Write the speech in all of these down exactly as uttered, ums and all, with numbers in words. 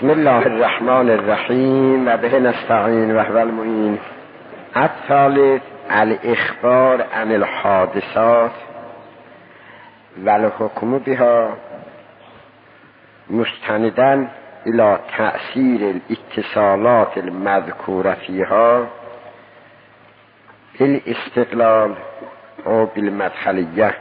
بسم الله الرحمن الرحیم و به نستعین و هو المعین. الثالث الاخبار عن الحادثات و الحکم بها مستنداً الى تأثیر الاتصالات المذکورة فیها بالاستقلال او بالمدخلیه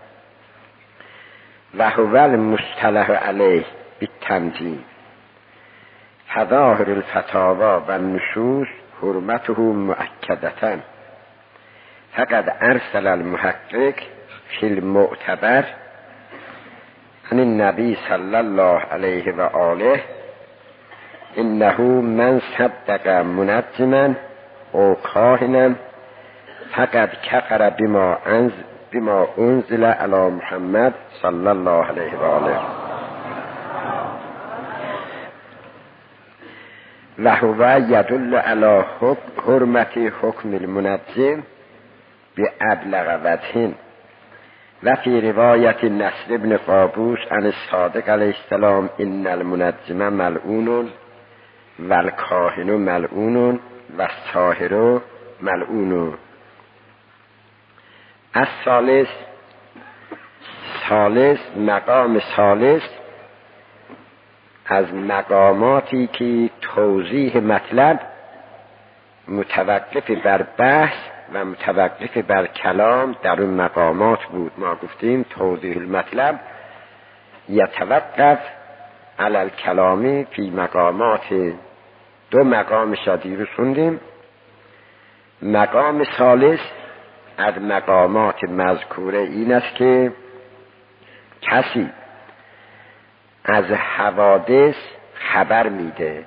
و هو المصطلح علیه بالتنظیم. تظاهر الفتاوی و النصوص حرمته مؤکدة. فقد ارسل المحقق فی المعتبر عن النبی صلی الله علیه و آله انه من صدق منجما او کاهنا فقد کفر بما انزل بما انزل علی محمد صلی الله علیه و آله و هو یدل علی حرمت حکم المنجم بأبلغ وجه. و فی روایت نصر ابن قابوس عن الصادق علیه السلام ان المنجم ملعون و الکاهن ملعون و الساحر ملعون. الثالث ثالث مقام ثالث از مقاماتی که توضیح مطلب متوقف بر بحث و متوقف بر کلام در اون مقامات بود. ما گفتیم توضیح المطلب یتوقف علی الکلام فی مقامات. دو مقام شادی رو خوندیم. مقام ثالث از مقامات مذکوره این است که کسی از حوادث خبر میده،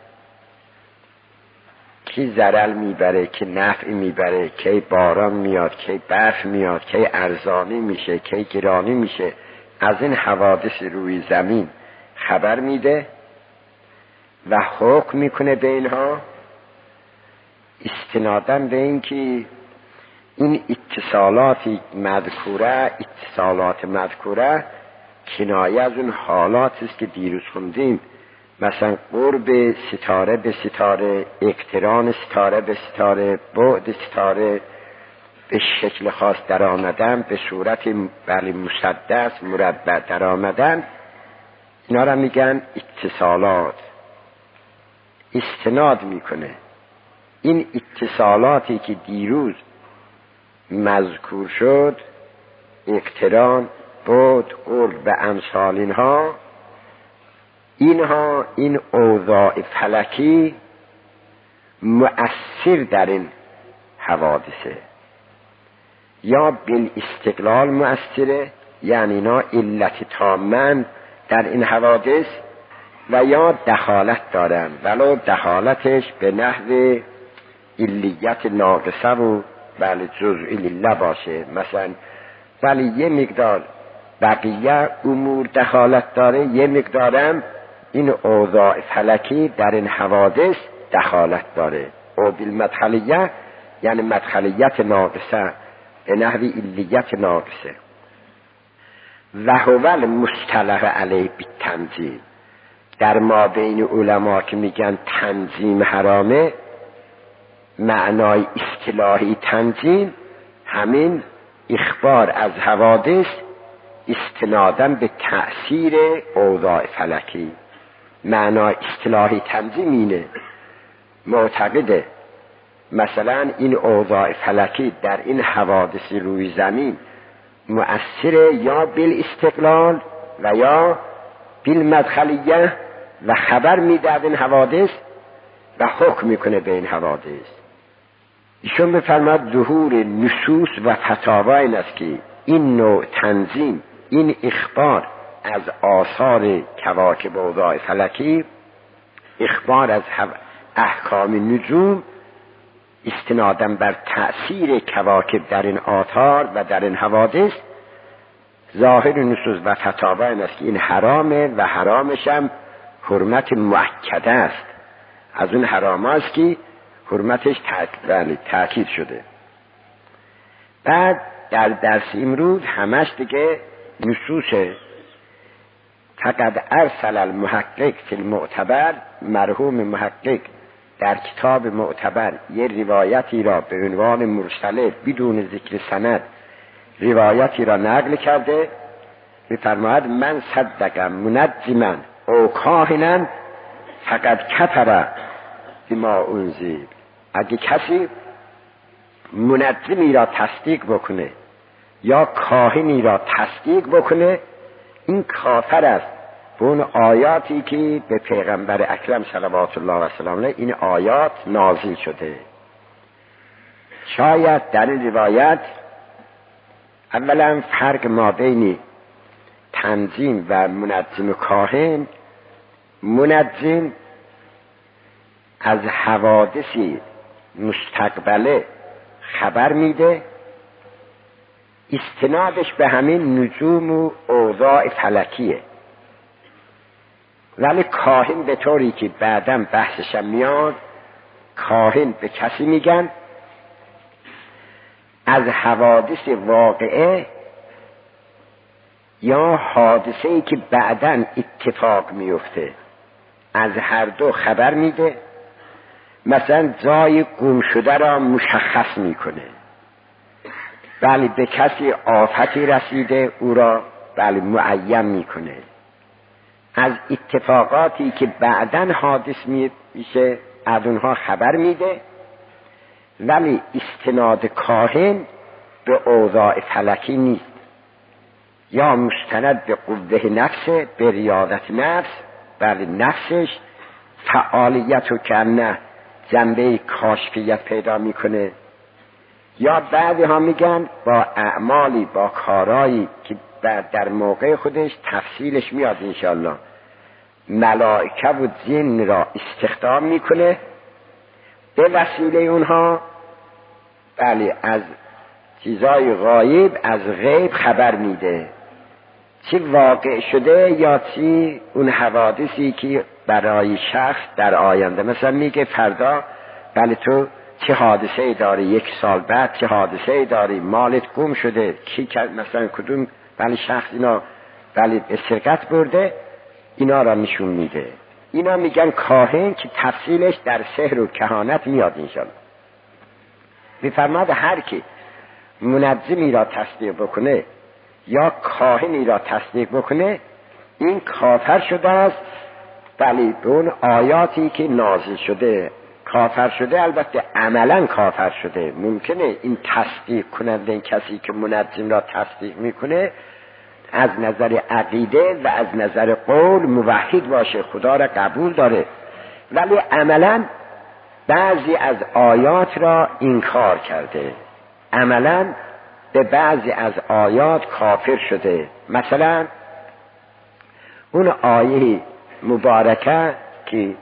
کی ضرر میبره، کی نفع میبره، کی باران میاد، کی برف میاد، کی ارزانی میشه، کی گرانی میشه، از این حوادث روی زمین خبر میده و حکم میکنه به اینها استنادا به این که این اتصالات مذکوره اتصالات مذکوره کنایه از اون حالات است که دیروز خوندیم، مثلا قرب ستاره به ستاره، اقتران ستاره به ستاره، بعد ستاره، به شکل خاص در آمدن، به صورت بله مسدس مربع در آمدن، اینا را میگن اتصالات. استناد میکنه این اتصالاتی که دیروز مذکور شد، اقتران، بعد، قرب و امثال اینها اینها این اوضاع فلکی مؤثر در این حوادثه، یا بالاستقلال مؤثره، یعنی اینا علت تامن در این حوادث، و یا دخالت دارن ولو دخالتش به نحو علیت ناقصه و بله جزئی لله باشه. مثلا ولی یه مقدار بقیه امور دخالت داره، یه مقدارم این اوضاع فلکی در این حوادث دخالت داره. او بالمدخلیه یعنی مدخلیت ناقصه به نحو علیت ناقصه. و هو المصطلح علیه بالتنظیم. در ما بین علما که میگن تنظیم حرامه، معنای اصطلاحی تنظیم همین اخبار از حوادث استناداً به تأثیر اوضاع فلکی. معنای اصطلاحی تنظیم اینه، معتقده مثلا این اوضاع فلکی در این حوادث روی زمین مؤثره یا بالاستقلال و یا بالمدخلیه و خبر میده از این حوادث و حکم میکنه به این حوادث. ایشون بفرماد ظهور نصوص و فتاوا این است که این نوع تنظیم، این اخبار از آثار کواکب اوضاع فلکی، اخبار از احکام نجوم استنادا بر تأثیر کواکب در این آثار و در این حوادث، ظاهر نصوص و فتاوا این است که این حرامه و حرامش هم حرمت مؤکده است. از اون حرام است که حرمتش تأکید شده. بعد در درس امروز همش دیگه نصوص فقد ارسل المحقق فی المعتبر، مرحوم محقق در کتاب معتبر یه روایتی را به عنوان مرسله بدون ذکر سند روایتی را نقل کرده، می‌فرماید من صدقم منجما او کاهنا فقد کفر بما انزل. اگه کسی منجمی را تصدیق بکنه یا کاهنی را تصدیق بکنه، این کافر است به اون آیاتی که به پیغمبر اکرم صلوات الله و سلامه این آیات نازل شده. شاید در این روایت اولا فرق ما بین تنظیم و منجم و کاهن، منجم از حوادثی مستقبله خبر میده، استنادش به همین نجوم و اوضاع فلکیه، ولی کاهن به طوری که بعدم بحثشم میاد، کاهن به کسی میگن از حوادث واقعه یا حادثه‌ای که بعداً اتفاق میفته از هر دو خبر میده. مثلا جای گم شده را مشخص میکنه، بله به کسی آفتی رسیده او را بله معین میکنه. از اتفاقاتی که بعداً حادث میشه از اونها خبر میده، ولی استناد کاهن به اوضاع فلکی نیست، یا مستند به قوه نفس، به ریاضت نفس، بله نفسش فعالیت و کنه جنبه کاشفیت پیدا میکنه، یا بعضی ها میگن با اعمالی با کارایی که بعد در موقع خودش تفصیلش میاد انشالله، ملائکه و جن را استخدام میکنه، به وسیله اونها بله از چیزای غایب از غیب خبر میده، چی واقع شده یا چی اون حوادثی که برای شخص در آینده. مثلا میگه فردا بله تو چه حادثه داری، یک سال بعد چه حادثه داری، مالت گم شده، کی مثلا کدوم بله شخص اینا بله به سرقت برده، اینا را نشون میده. اینا میگن کاهن که تفصیلش در سحر و کهانت میاد انشالله. میفرماد هر کی منجمی را تصدیق بکنه یا کاهنی را تصدیق بکنه، این کافر شده است بله به اون آیاتی که نازل شده کافر شده. البته عملا کافر شده. ممکنه این تصدیق کننده این کسی که منجم را تصدیق میکنه از نظر عقیده و از نظر قول موحد باشه، خدا را قبول داره، ولی عملا بعضی از آیات را انکار کرده، عملا به بعضی از آیات کافر شده. مثلا اون آیه مبارکه که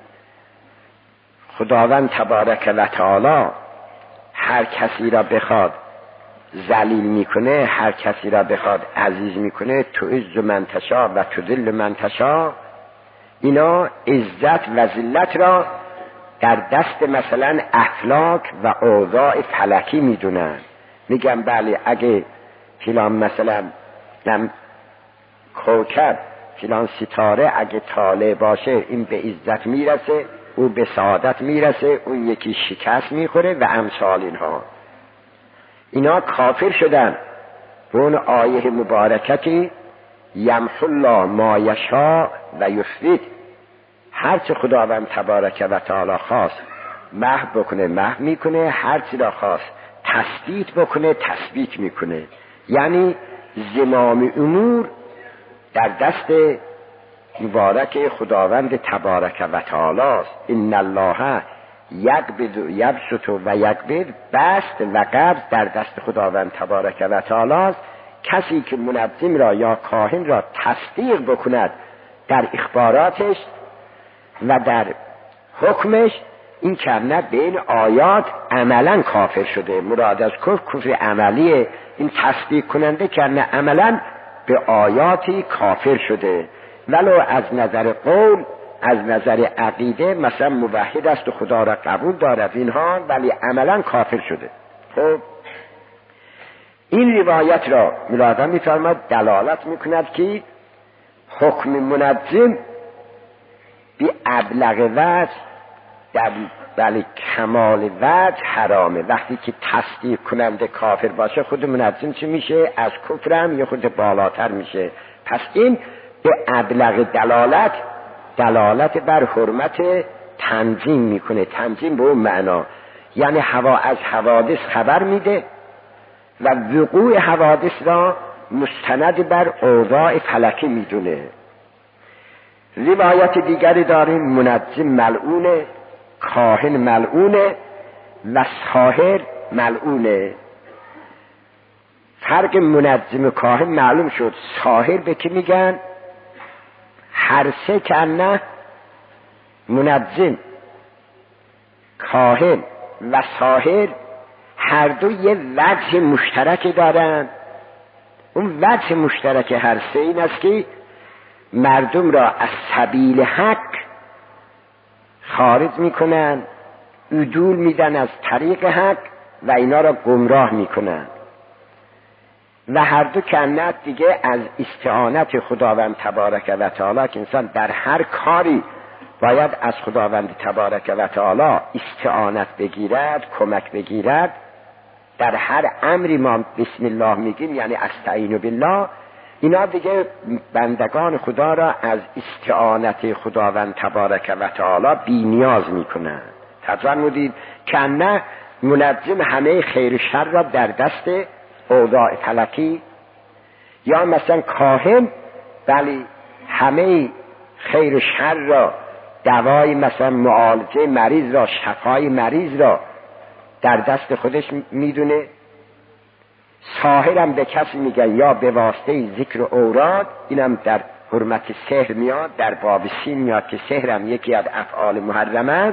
خداوند تبارک و تعالی هر کسی را بخواد ذلیل میکنه، هر کسی را بخواد عزیز میکنه، تعز من تشاء و تذل من تشاء، اینا عزت و ذلت را در دست مثلا افلاک و اوضاع فلکی میدونن. میگم بله اگه فلان مثلا نم کوکب فلان ستاره اگه طالع باشه این به عزت میرسه، او به سعادت میرسه، اون یکی شکست میخوره و امثال اینها. اینا کافر شدن به اون آیه مبارکتی یمحو الله ما یشاء و یثبت، هرچه خداوند تبارک و تعالی خواست محو بکنه محو میکنه، هرچی را خواست تثبیت بکنه تثبیت میکنه. یعنی زمام امور در دست مبارک خداوند تبارک و تعالی است. ان الله یقبض یبسط و یقبض، بست و قبض در دست خداوند تبارک و تعالی است. کسی که منجم را یا کاهن را تصدیق بکند در اخباراتش و در حکمش، این کنه بین آیات عملا کافر شده. مراد از کفر کفر عملیه. این تصدیق کننده کنه عملا به آیاتی کافر شده، ولو از نظر قول از نظر عقیده مثلا موحد است و خدا را قبول دارد اینها، ولی عملا کافر شده. خب این روایت را مراد می‌فرماید دلالت می‌کند که حکم منجم بی ابلغ وجه در بله کمال وجه حرامه. وقتی که تصدیق کننده کافر باشه خود منجم چی میشه؟ از کفرم یا خود بالاتر میشه. پس این به ابلغ دلالت دلالت بر حرمت تنظیم میکنه. تنظیم به اون معنا یعنی هوا از حوادث خبر میده و وقوع حوادث را مستند بر اوضاع فلکی میدونه. روایت دیگری داریم منجم ملعونه، کاهن ملعونه و ساحر ملعونه. فرق منجم و کاهن معلوم شد. ساحر به که میگن؟ هر سه کنه منجم، کاهن و ساحر هر دو یه وجه مشترک دارن. اون وجه مشترک هر سه این است که مردم را از سبیل حق خارج میکنن، عدول میدن از طریق حق و اینا را گمراه میکنن. و هر دو کنت دیگه از استعانت خداوند تبارک و تعالی که انسان در هر کاری باید از خداوند تبارک و تعالی استعانت بگیرد، کمک بگیرد. در هر امری ما بسم الله میگیم یعنی استعین بالله. اینا دیگه بندگان خدا را از استعانت خداوند تبارک و تعالی بی نیاز میکنن. فرمودید که نه منجم همه خیر و شر را در دست اوضاع فلکی، یا مثلا کاهن ولی همه خیر و شر را، دوای مثلا معالجه مریض را، شفای مریض را در دست خودش میدونه. ساحرم به کسی میگن یا به واسطه ذکر اوراد، اینم در حرمت سحر میاد، در باب سین میاد که سحرم یکی از افعال محرم است.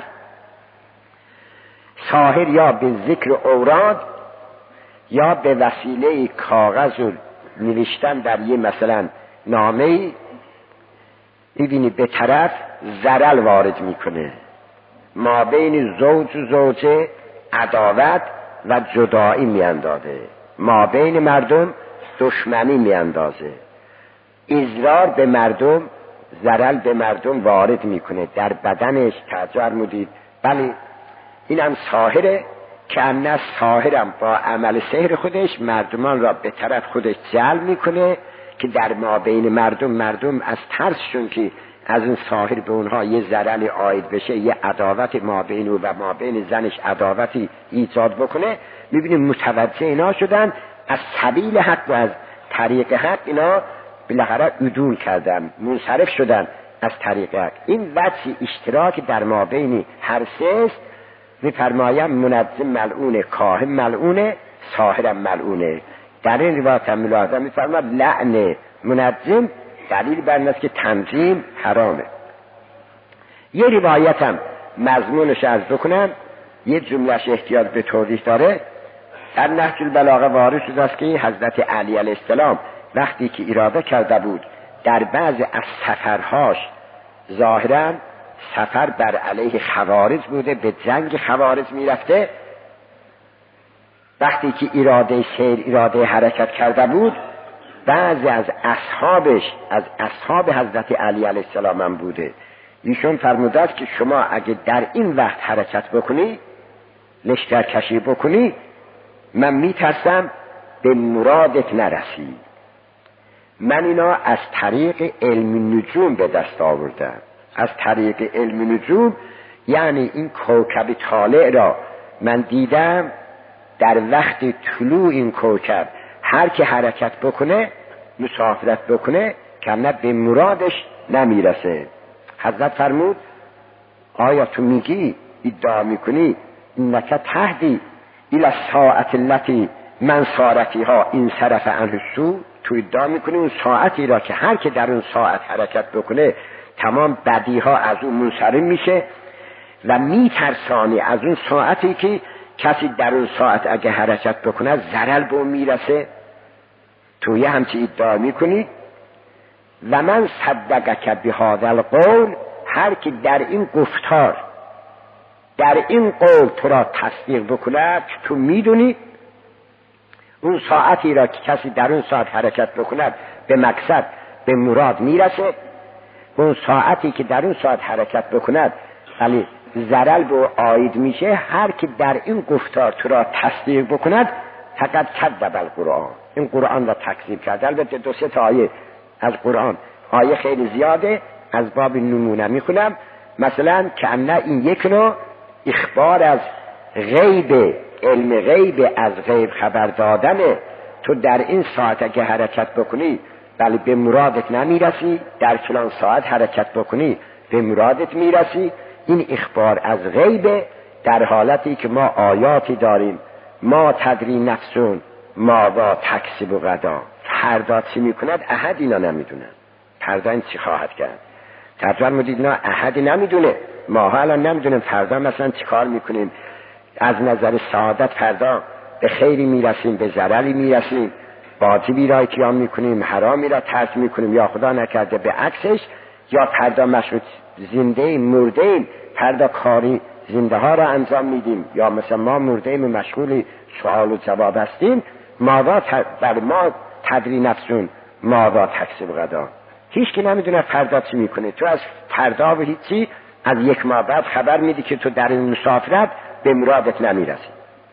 ساحر یا به ذکر اوراد یا به وسیله کاغذ و نوشتن در یه مثلا نامه میبینی به طرف ضرر وارد میکنه، ما بین زوج و زوجه عداوت و جدایی میاندازه، ما بین مردم دشمنی میاندازه، اضرار به مردم، ضرر به مردم وارد میکنه در بدنش. تجار مدید بله اینم ساحره که انه ساحرم با عمل سحر خودش مردمان را به طرف خودش جلب میکنه که در ما بین مردم مردم از ترسشون که از اون ساحر به اونها یه ضرر عاید بشه، یه عداوت ما بین او و ما بین زنش عداوتی ایجاد بکنه، میبینیم متوجه اینا شدن، از سبیل حق و از طریق حق اینا بالاخره عدول کردن، منصرف شدن از طریق حق. این وجه اشتراک در ما بین هر سه است. میفرمایم منجم ملعونه، کاهن ملعونه، ساحرم ملعونه. در این روایت هم ملاحظه میفرمایم لعن منجم دلیل بر این است که تنظیم حرامه. یه روایت هم مضمونش عرض بکنم، یه جملهش احتیاج به توضیح داره. در نهج البلاغه وارد شده است که حضرت علی علیه السلام وقتی که اراده کرده بود در بعض از سفرهاش، ظاهرا سفر بر علیه خوارج بوده، به جنگ خوارج میرفته، وقتی که اراده سیر اراده حرکت کرده بود، بعضی از اصحابش از اصحاب حضرت علی علیه السلام هم بوده، ایشون فرموده است که شما اگه در این وقت حرکت بکنی، لشکر کشی بکنی، من میترسم به مرادت نرسی. من اینا از طریق علم نجوم به دست آوردم. از طریق علم نجوم یعنی این کوکب طالع را من دیدم، در وقت طلوع این کوکب هر که حرکت بکنه، مسافرت بکنه، کمنه به مرادش نمیرسه. حضرت فرمود آیا تو میگی، ادعا میکنی انک تهدی الی الساعة التي من سار فیها این صرف عنه السوء؟ تو ادعا میکنی اون ساعتی را که هر که در اون ساعت حرکت بکنه تمام بدیها از اون منصرف میشه و میترسانی از اون ساعتی که کسی در اون ساعت اگه حرکت بکنه ضرر به اون میرسه؟ تو یه همچی ادعا میکنی. و من صدقک بهذا القول، هر که در این گفتار در این قول تو را تصدیق بکنه، تو میدونی اون ساعتی را که کسی در اون ساعت حرکت بکنه به مقصد به مراد میرسه. اون ساعتی که در اون ساعت حرکت بکند ولی ضرر به آید میشه، هر که در این گفتار تو را تصدیق بکند فقط کذب القرآن، این قرآن را تکذیب کرد. البته دو سه تا آیه از قرآن، آیه خیلی زیاده، از باب نمونه میخونم. مثلا که ان این یک نوع اخبار از غیب، علم غیب، از غیب خبر دادن. تو در این ساعت اگه حرکت بکنی ولی به مرادت نمیرسی، در فلان ساعت حرکت بکنی به مرادت میرسی. این اخبار از غیب در حالتی که ما آیاتی داریم، ما تدری نفسون ما با تکسب و غدا، فردا چی میکند احد اینا نمیدونن، فردا این چی خواهد کرد. ترجمه مدید اینا احدی نمیدونه، ما حالا نمیدونیم فردا مثلا چی کار میکنیم، از نظر سعادت فردا به خیری میرسیم، به ضرری میرسیم، واجبی را اتیان میکنیم، حرامی را ترک میکنیم، یا خدا نکرده به عکسش، یا فردا مشروط زنده ایم مرده ایم، فردا کاری زنده ها را انجام میدیم، یا مثلا ما مرده ایم مشغول سوال و جواب هستیم. ماذا بر ما تدری نفسون ماذا تکسب غدا، هیچ کی نمیدونه فردا چی میکنه. تو از فردا و هیچی از یک ماه بعد خبر میدی که تو در این مسافرت به مرادت نمیرسی.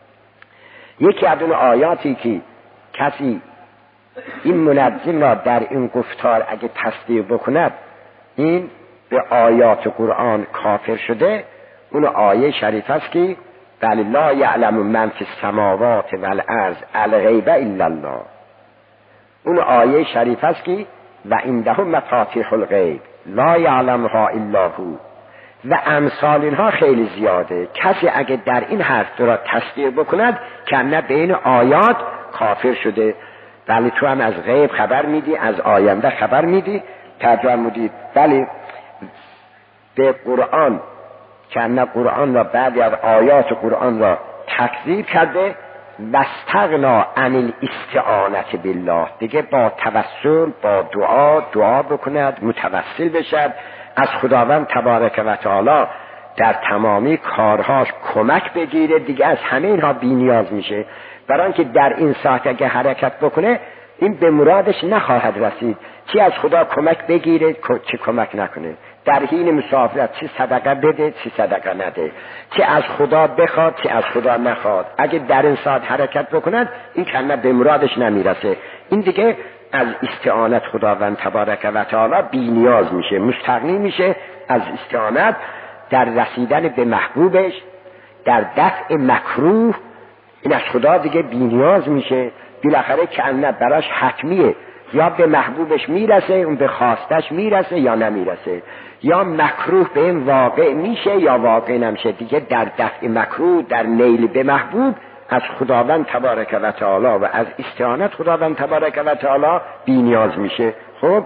یکی از اون آیاتی که کسی این منظم را در این گفتار اگه تصدیق بکند این به آیات قرآن کافر شده، اون آیه شریف است که بل لا یعلم من فی السماوات والارض الغیب الا الله. اون آیه شریف است که و عنده مفاتیح الغیب لا یعلمها الا هو، و امثال اینها خیلی زیاده. کسی اگه در این حرف را تصدیق بکند که نه بین آیات کافر شده، ولی تو هم از غیب خبر میدی، از آینده خبر میدی. ترجمه مدید ولی به قرآن که نه قرآن را بعضی از آیات قرآن را تکذیب کرده، واستغنا عن الاستعانة بالله، دیگه با توسل با دعا دعا بکند، متوسل بشد، از خداوند تبارک و تعالی در تمامی کارهاش کمک بگیره، دیگه از همه اینها بی نیاز میشه. برای اینکه در این ساعت اگه حرکت بکنه این به مرادش نخواهد رسید، چی از خدا کمک بگیره چی کمک نکنه، در حین مسافرت چی صدقه بده چی صدقه نده، چی از خدا بخواد چی از خدا نخواد. اگه در این ساعت حرکت بکند این کلمه به مرادش نمیرسه، این دیگه از استعانت خداوند تبارک و تعالی بی نیاز میشه، مستغنی میشه از استعانت در رسیدن به محبوبش، در دفع مکروه. این از خدا دیگه بی نیاز میشه، بالاخره که انه براش حتمیه، یا به محبوبش میرسه، اون به خواستش میرسه یا نمیرسه، یا مکروه به این واقع میشه یا واقع نمیشه. دیگه در دفع مکروه، در نیل به محبوب از خداوند تبارک و تعالی و از استعانت خداوند تبارک و تعالی بی نیاز میشه. خب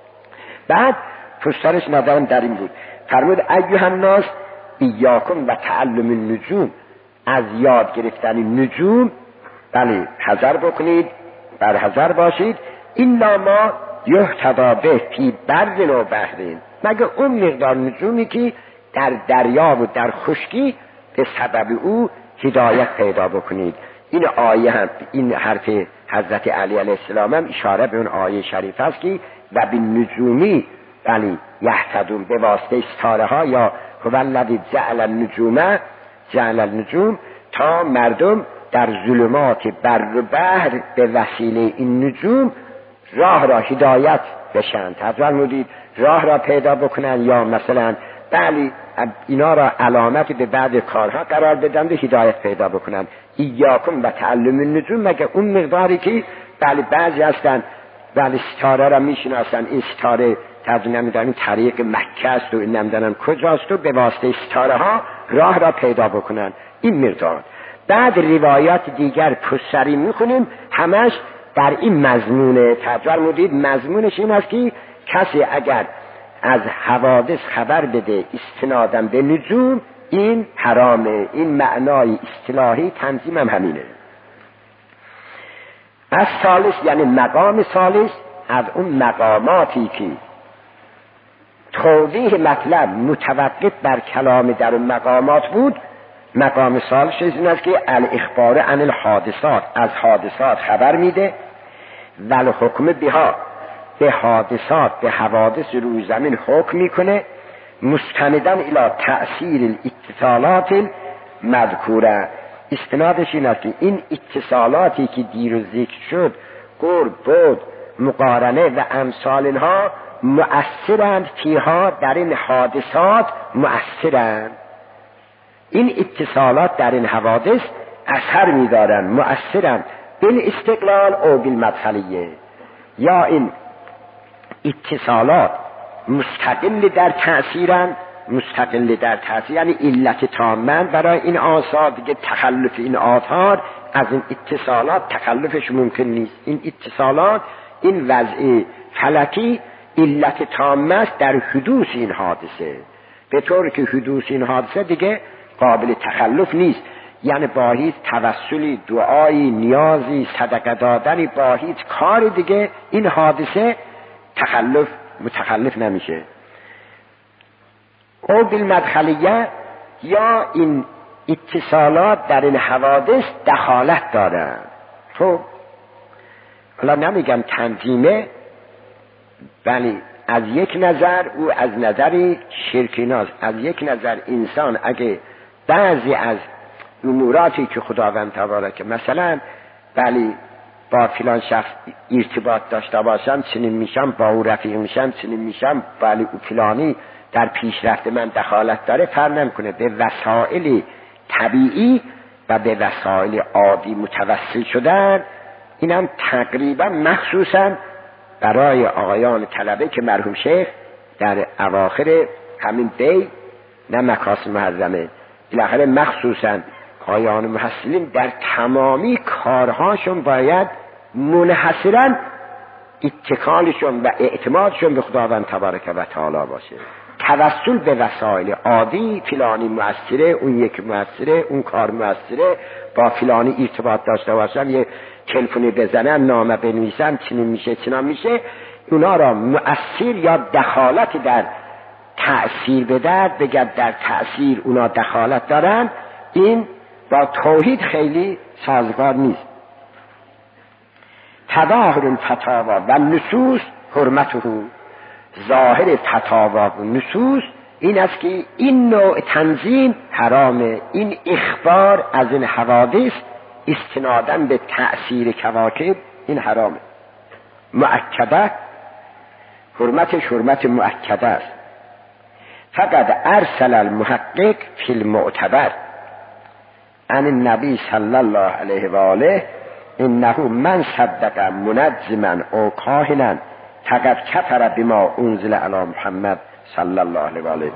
بعد پشترش نظرم در این بود، فرمود ایها الناس ایاکم و تعلم النجوم، از یاد گرفتن نجوم بله حذر بکنید، بر حذر باشید. الا ما یهتدی به فی برد و بحرین، مگه اون مقدار نجومی که در دریا و در خشکی به سبب او هدایت پیدا بکنید. این آیه هم، این حرف حضرت علی علیه السلام هم اشاره به اون آیه شریف است که و بالنجومی بله یهتدون، به واسطه ستاره ها، یا هو الذی جعل النجوم جعل النجوم، تا مردم در ظلمات بر و بحر به وسیله این نجوم راه را هدایت بشن. ترجمه مودید راه را پیدا بکنن، یا مثلا بله اینا را علامت به بعد کارها قرار بدن و هدایت پیدا بکنن. ایاکم و تعلم النجوم، مگه اون مقداری که بله بعضی هستن بله ستاره را میشناسن، این ستاره ترجمه نمیدونن طریق مکه است و این نمیدونن کجاست و به واسطه ستاره ها راه را پیدا بکنن. این مقدار. بعد روایات دیگر پشتری میخونیم، همش در این مضمونه. ترجمه مودید مضمونش این است که کسی اگر از حوادث خبر بده استنادم به نجوم این حرامه. این معنای اصطلاحی تنظیم هم همینه. از ثالث یعنی مقام ثالث از اون مقاماتی که توضیح مطلب متوقف بر کلام در اون مقامات بود، مقام ثالث این است که الاخبار عن الحادثات، از حادثات خبر میده، ول حکم بها به حادثات به حوادث روی زمین حکم میکنه مستندن الی تأثیر الاتصالات المذکوره. استنادش این است که این اتصالاتی که دیر و ذکر شد، قرب، بعد، مقارنه و امثال اینها مؤثرند، فیها در این حادثات مؤثرند. این اتصالات در این حوادث اثر می‌دارند، مؤثرند بالاستقلال او بالمدخلیه. یا این اتصالات مستقل در تأثیرند، مستقل در تأثیر یعنی علت تامه برای این آثار، دیگه تخلف این آثار از این اتصالات تخلفش ممکن نیست. این اتصالات، این وضع فلکی علت تامه است در حدوث این حادثه، به طور که حدوث این حادثه دیگه قابل تخلف نیست. یعنی با هیچ توسلی، دعایی، نیازی، صدقه دادنی، با هیچ کار دیگه این حادثه تخلف متخلف نمیشه. او بالمدخلیه، یا این اتصالات در این حوادث دخالت دارن. خب حالا نمیگم تنظیمه، ولی از یک نظر او از نظر شرکیناست. از یک نظر انسان اگه بعضی از اموراتی که خداوند تبارک مثلا بلی با فلان شخص ارتباط داشته باشم چنین میشم، با او رفیق میشم چنین میشم، بلی او فلانی در پیشرفت من دخالت داره، فرق نمیکنه به وسایل طبیعی و به وسایل عادی متوسل شدن. اینم تقریبا مخصوصا برای آقایان طلبه که مرحوم شیخ در اواخر همین دی نه مکاسب محرمه بالاخره مخصوصا آقایان محصلین در تمامی کارهاشون باید منحصرا اتکالشون و اعتمادشون به خداوند تبارک و تعالی باشه. توسل به وسایل عادی، فلانی مؤثره، اون یک مؤثره، اون کار مؤثره، با فلانی ارتباط داشته باشم، یه تلفنی بزنن، نامه بنویسن، چنین میشه چنان میشه، اونا را مؤثر یا دخالت در تأثیر بدهد، بگد در تأثیر اونا دخالت دارن، این با توحید خیلی سازگار نیست. تظاهر الفتاوا و نصوص حرمته، ظاهر فتاوا و نصوص این است که این نوع تنظیم حرامه. این اخبار از این حوادث استنادن به تأثیر کواکب این حرامه. مؤکده، حرمتش حرمت مؤکده است. فقد ارسل المحقق فی المعتبر عن النبی صلی الله علیه و آله انه من صدق منجما او کاهنا فقد کفر بما انزل علی محمد صلی الله علیه و آله.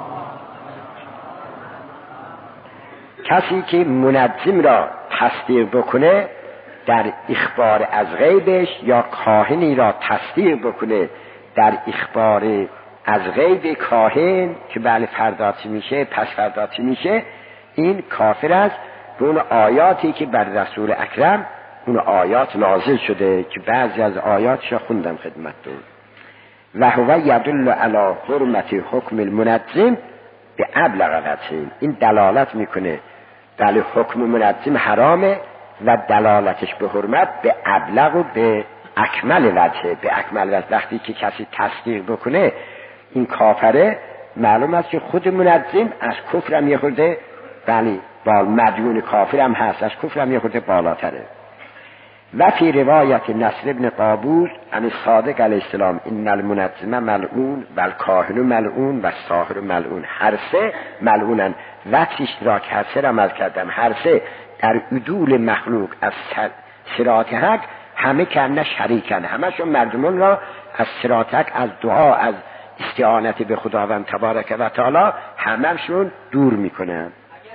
کسی که منجم را تصدیق بکنه در اخبار از غیبش، یا کاهنی را تصدیق بکنه در اخبار از غیب کاهن که بله فرداتی میشه پس فرداتی میشه، این کافر است. به اون آیاتی که بر رسول اکرم اون آیات نازل شده که بعضی از آیاتش خوندم خدمتتون. و هو یدل علی حرمت حکم المنجم به ابلغ وجه، این دلالت میکنه بله حکم منجم حرامه و دلالتش به حرمت به ابلغ و به اکمل وجه. به اکمل وجه وقتی که کسی تصدیق بکنه این کافره، معلوم است که خود منجم از کفرم یه خورده بله با مدیون کافرم هست، از کفرم یه خورده بالاتره. و فی روایت نصر ابن قابوس عن صادق علیه السلام ان المنجم ملعون و الکاهن ملعون و الساحر ملعون، هر سه ملعونن. وقتی اشتراک هر سه را عمل کردم، هر سه در عدول مخلوق از صراط حق همه کنه شریکن، همشون مردمان را از صراط حق، از دعا، از استعانت به خداوند تبارک و تعالی همشون دور میکنن.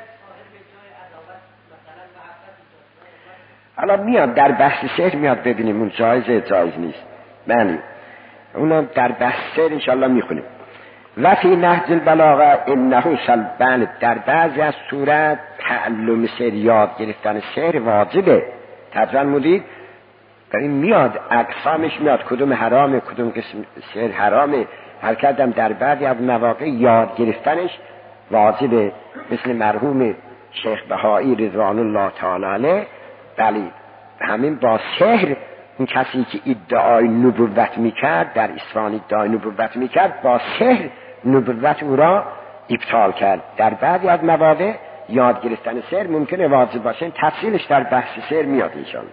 حالا میاد در بحث سحر میاد ببینیم اون جایزه جایز نیست، بله اونا در بحث سحر انشاءالله میخونیم. و فی نهج البلاغه انه سلبن، در بعضی از صورت تعلم سحر، یاد گرفتن سحر واجبه. تجربه مودید در این میاد اقسامش میاد کدوم حرامه کدوم قسم سحر حرامه. هر کردم در بعضی از مواقع یاد گرفتنش واجبه، مثل مرحوم شیخ بهایی رضوان الله تعالی علیه، بله همین با سحر این کسی که ادعای نبوت میکرد در اصفهان ادعای نبوت میکرد با سحر نبوت او را ابطال کرد. در بعضی از مواضع یاد گرفتن سحر ممکنه واجب باشه، تفصیلش در بحث سحر میاد انشاءالله.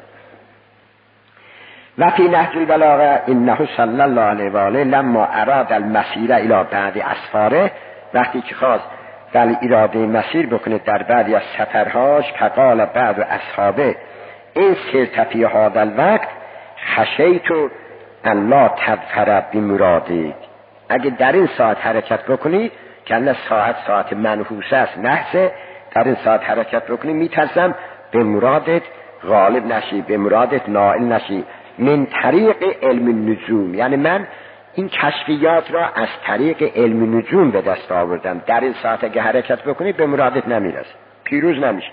و فی نهج البلاغه انه صلی الله علیه و آله لما اراد المسیر الی بعد اسفاره، وقتی که خواست در اراده مسیر بکنه در بعضی از سفرهاش، فقال بعض اصحابه این سرت فی هذا الوقت خشیت ان لا تظفر بمرادک، اگه در این ساعت حرکت بکنی که الله ساعت ساعت منحوسه است، نحسه، در این ساعت حرکت بکنی میترسم به مرادت غالب نشی، به مرادت نائل نشی. من طریق علم النجوم، یعنی من این کشفیات را از طریق علم نجوم به دست آوردم، در این ساعت اگه حرکت بکنی به مرادت نمیرسه، پیروز نمیشه.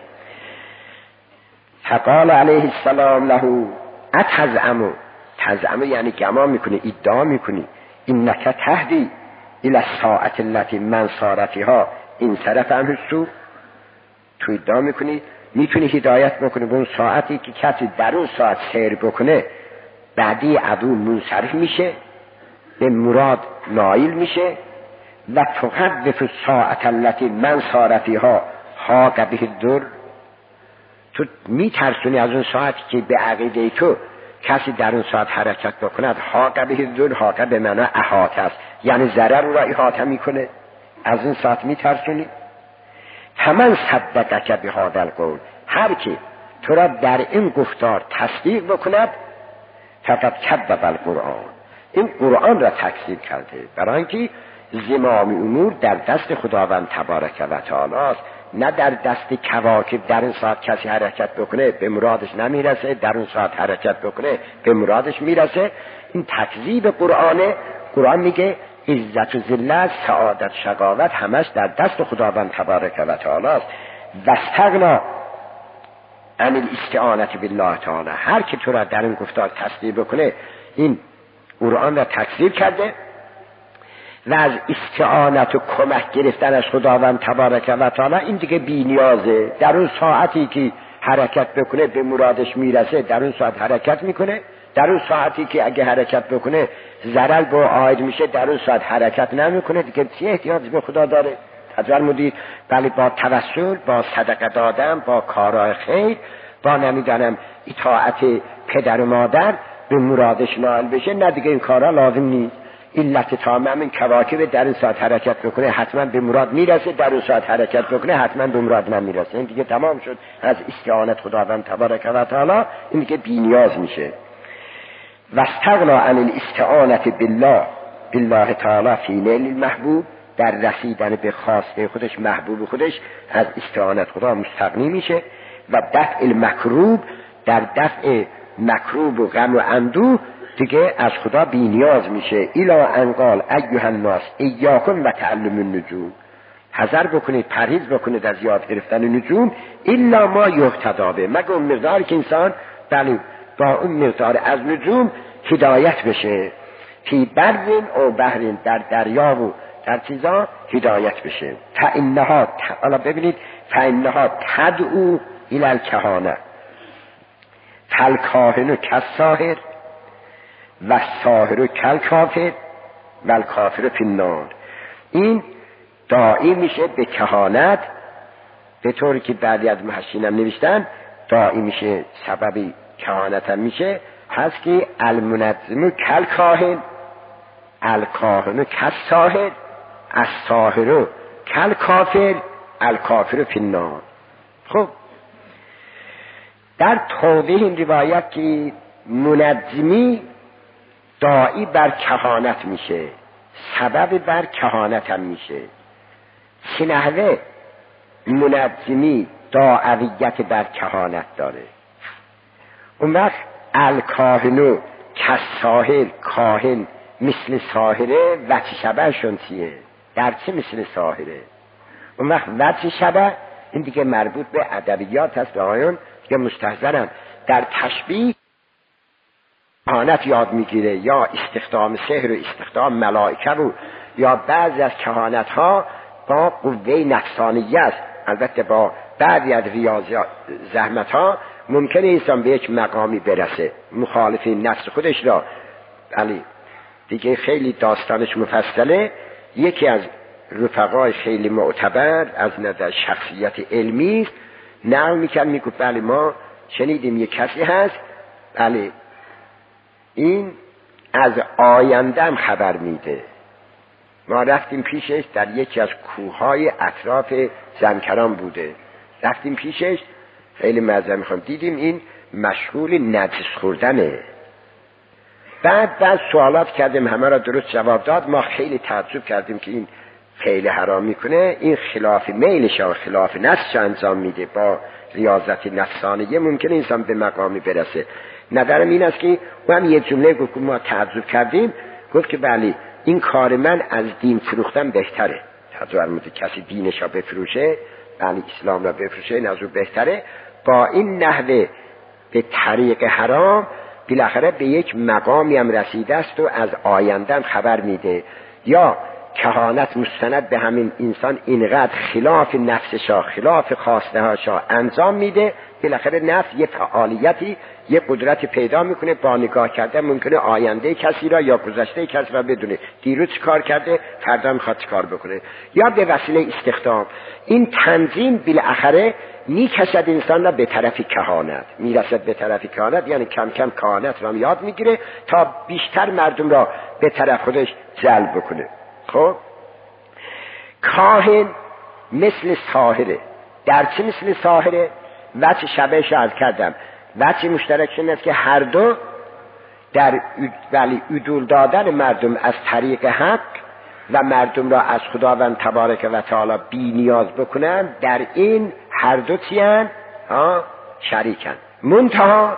فقال علیه السلام له اتزعم، تزعم یعنی گمان میکنی، ادعا میکنی، انک تهدی الى الساعت التي من صار فيها این صرف عنه السوء، تو ادعا میکنی میتونی هدایت بکنی به اون ساعتی که کسی در اون ساعت سیر بکنه بعدی عدو منصرف میشه، به مراد نائل میشه. و تخوف الساعت التي من صار فيها حاق به الضر، تو میترسونی از اون ساعتی که به عقیده تو کسی در اون ساعت حرکت بکند، حاق به الضر، حاق به معنی احاطه است، یعنی ضرر را احاطه میکنه، از اون ساعت میترسونی. فمن صدقک بهذا القول، هر کی تو را در این گفتار تصدیق بکند، فقط کذب القرآن، این قرآن را تکذیب کرده، برای اینکه زمام امور در دست خداوند تبارک و تعالی است، نه در دست کواکب. در این ساعت کسی حرکت بکنه به مرادش نمیرسه، در اون ساعت حرکت بکنه به مرادش میرسه. این تکذیب قرآنه. قرآن میگه عزت و ذلت، سعادت، شقاوت همش در دست خداوند تبارک و تعالی است. واستغنا عن الاستعانة بالله تعالی، هر که تو را در این گفتار تصدیق بکنه این قرآن را تکذیب کرده و از استعانت و کمک گرفتن از خداوند تبارک و تعالی این دیگه بی نیازه. در اون ساعتی که حرکت بکنه به مرادش میرسه، در اون ساعت حرکت میکنه. در اون ساعتی که اگه حرکت بکنه ضرر به عاید میشه، در اون ساعت حرکت نمیکنه، دیگه چه احتیاجی به خدا داره؟ حضرت مدیر بله با توسل، با صدقه دادن، با کارهای خیر، با نمیدانم اطاعت پدر و مادر به مرادش نائل بشه، نه دیگه این کارها لازم نیست. علت تمام این کواکب در این ساعت حرکت بکنه حتما به مراد میرسه، در اون ساعت حرکت بکنه حتما به مراد نمیرسه. این دیگه تمام شد از استعانت خداوند تبارک و تعالی، این دیگه بی نیاز میشه. واستغنا عن الاستعانة بالله بالله تعالی فی نیل المحبوب، در رسیدن به خواسته خودش، محبوب خودش، از استعانت خدا مستغنی میشه. و دفع المکروب، در دفع مکروب و غم و اندوه دیگه از خدا بی نیاز میشه. الا ان قال ایها الناس ایاکم و تعلم النجوم، حذر بکنید، پرهیز بکنید از یاد گرفتن نجوم، الا ما یهتدی به، مگه اون مقدار که انسان بله با اون مقدار از نجوم هدایت بشه. فی برین او بحرین، در دریا و در چیزا هدایت بشه. فانها، حالا ببینید، فانها تدعو الی الکهانه فالکاهن کالساحر و الساحر کالکافر و الکافر فی النار، این داعی میشه به کهانت، به طوری که بعضی از محشینم نوشتن داعی میشه، سبب کهانت هم میشه، هست که المنظم کالکاهن، الکاهن کالساحر، الساحر کالکافر، الکافر فی النار. خب در توضیح این روایت که منظمی داعی بر کهانت میشه، سبب بر کهانت هم میشه، چه نحوه منظمی داعویت بر کهانت داره. اون وقت الکاهنو کالساحر، کاهن مثل ساحره، وجه شبه شون چیه؟ در چه مثل ساحره؟ اون وقت وجه شبه این دیگه مربوط به ادبیات هست، آقایون که مستحضرن در تشبیه کهانت یاد میگیره، یا استخدام سحر و استخدام ملائکه رو، یا بعضی از کهانت ها با قوه نفسانیه است، البته با بعضی از ریاضی زحمت ها ممکنه انسان به یک مقامی برسه مخالف نفس خودش را، ولی دیگه خیلی داستانش مفصله. یکی از رفقای خیلی معتبر از نظر شخصیت علمی نقل میکرد، میگفت بله ما شنیدیم یک کسی هست، بله این از آیندهم خبر میده. ما رفتیم پیشش، در یکی از کوههای اطراف زنکران بوده، رفتیم پیشش، خیلی مزه میخوام، دیدیم این مشغول نجس خوردنه. بعد بعد سوالات کردیم، همه را درست جواب داد. ما خیلی تعجب کردیم که این فعل حرام میکنه، این خلاف میلش و خلاف نفسش انجام میده، با ریاضت نفسانیه ممکنه انسان به مقامی برسه. نظرم این است که او هم یه جمله گفت، ما تعجب کردیم، گفت که بله این کار من از دین فروختن بهتره. حضور فرمود کسی دینش را بفروشه، بله اسلام را بفروشه، نظر بهتره. با این نحوه به طریق حرام بالاخره به یک مقامی هم رسیده است و از آیندهم خبر میده. یا کهانت مستند به همین انسان اینقدر خلاف نفسشا، خلاف خواسته هاشا انجام میده، بالاخره نفس یه فعالیتی، یه قدرت پیدا میکنه، با نگاه کرده ممکنه آینده کسی را یا گذشته کسی را بدونه، دیروز چی کار کرده، فردا میخواد چی کار بکنه. یا به وسیله استخدام این تنظیم بالاخره میکشد انسان را به طرف کهانت، میرسد به طرف کهانت، یعنی کم کم کهانت را یاد میگیره تا بیشتر مردم را به طرف خودش جلب بکنه. خب کاهن مثل ساحره. در چه مثل ساحره؟ وجه شبهش عرض کردم، وجه مشترکش این است که هر دو در ولی عدول دادن مردم از طریق حق و مردم را از خداوند تبارک و تعالی بی نیاز بکنن، در این هر دو چیان ها شریکن. منتها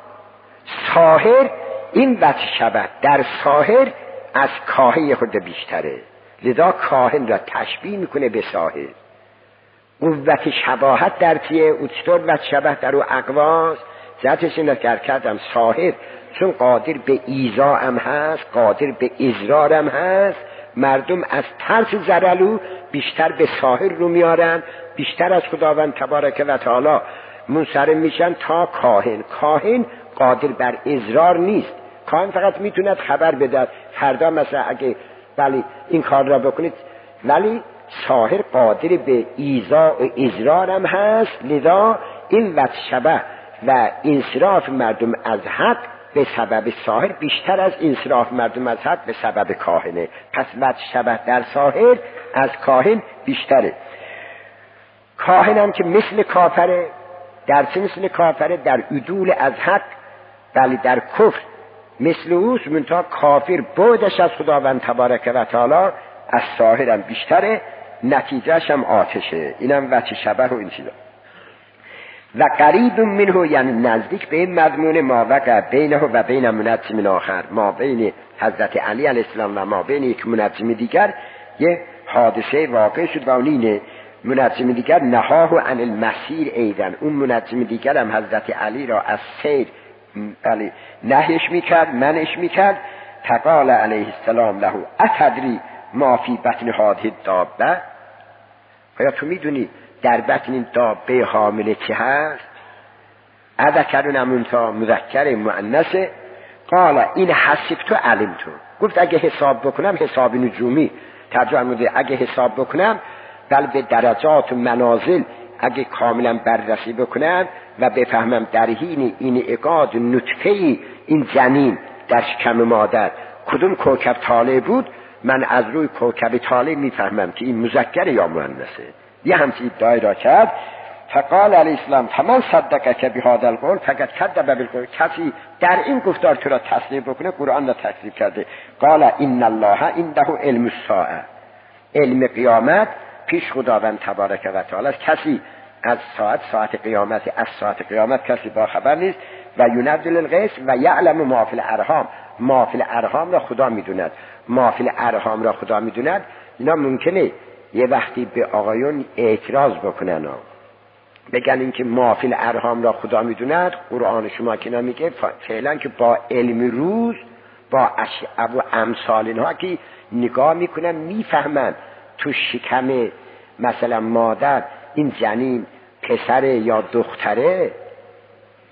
ساحر این وجه شبه در ساحر از کاهن خود بیشتره، لذا کاهن را تشبیه میکنه به ساحر. قوت شباهت در تیه او چطور وجه شبه در او اقواس ذاتش این را کردم. ساحر چون قادر به ایذا هم هست، قادر به اضرار هم هست، مردم از ترس ضررو بیشتر به ساحر رو میارن، بیشتر از خداوند تبارک و تعالی منصرف میشن تا کاهن. کاهن قادر بر اضرار نیست، کاهن فقط میتوند خبر بده فردا مثلا اگه ولی این کار را بکنید، ولی ساحر قادر به ایذا و اضرار هم هست، لذا این وجه شبه و انصراف مردم از حق به سبب ساحر بیشتر از انصراف مردم از حق به سبب کاهنه. پس وجه شبه در ساحر از کاهن بیشتره. کاهن هم که مثل کافره. در چه مثل کافره؟ در عدول از حق، ولی در کفر مثل اوست، منتها کافر بعدش از خداوند تبارک و تعالی از ساحر هم بیشتره، نتیجهش هم آتشه. اینم وجه شبه و این چیزا. و قریب منه یعنی نزدیک به این مضمون ما وقع بینه و بین منجم آخر، ما بین حضرت علی علیه السلام و ما بین یک منجم دیگر یه حادثه واقع شد و اونینه منجم دیگر نهاه عن المسیر ایدن. اون منجم دیگر هم حضرت علی را از سیر بله نهیش میکرد، منش میکرد. فقال علیه السلام له اتدری ما فی بطن هذه الدابه؟ آیا تو میدونی در بطن این دابه حامله چی هست؟ اذکرون ام انثی، مذکر مؤنث؟ قال این حسبت علمت. گفت اگه حساب بکنم، حساب نجومی ترجمه میده، اگه حساب بکنم بل به درجات و منازل اگه کاملا بررسی بکنم و بفهمم در حین این اقاد نطفه این جنین در شکم مادر کدوم کوکب طالع بود، من از روی کوکب طالع میفهمم که این مذکر یا مؤنثه. یه همچین ادعای را کرد. فقال علیه السلام فمن صدقک که بهذا القول فقد کذب بالقرآن. کسی در این گفتار تو را تصدیق بکنه قرآن را تکذیب کرده. قال ان الله عنده علم الساعه، علم قیامت پیش خداوند تبارک و تعالی است. کسی از ساعت ساعت قیامت از ساعت قیامت کسی با خبر نیست. و ينزل الغیث و یعلم ما فی الارحام، ما فی الارحام را خدا میدوند، ما فی الارحام را خدا میدوند. اینا ممکنه یه وقتی به آقایون اعتراض بکنن، بگن این که ما فی الارحام را خدا میدوند، قرآن شما که نمیگه، فعلا که با علم روز با اشعب و امثال اینها که نگاه میکنن میفهمن تو شکم مثلا مادر این جنین پسره یا دختره،